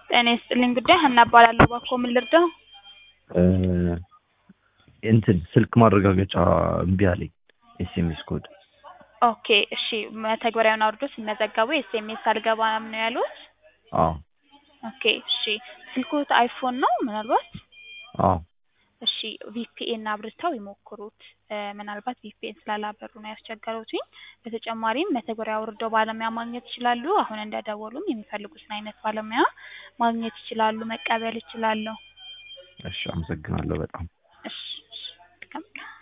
ጤና ይስጥልኝ ጉዳይ ሀና እባላለሁ። እባክዎ ምን ልርዳው? እንትን ስልክ ማረጋገጫ እምቢ አለኝ። ኤስኤምኤስ ኮድ። ኦኬ እሺ መተግበሪያውን አውርዶ ሲመዘገቡ ኤስኤምኤስ አልገባም ነው ያሉት? አዎ ኦኬ እሺ ስልክዎት አይፎን ነው ምናልባት? አዎ እሺ ቪፒኤን አብርተው ይሞክሩት። ምናልባት ቪፒኤን ስላላበሩ ነው ያስቸገሩትኝ። በተጨማሪም መተግበሪያ አውርደው ባለሙያ ማግኘት ይችላሉ። አሁን እንደደወሉም የሚፈልጉትን አይነት ባለሙያ ማግኘት ይችላሉ፣ መቀበል ይችላሉ። እሺ አመሰግናለሁ በጣም። እሺ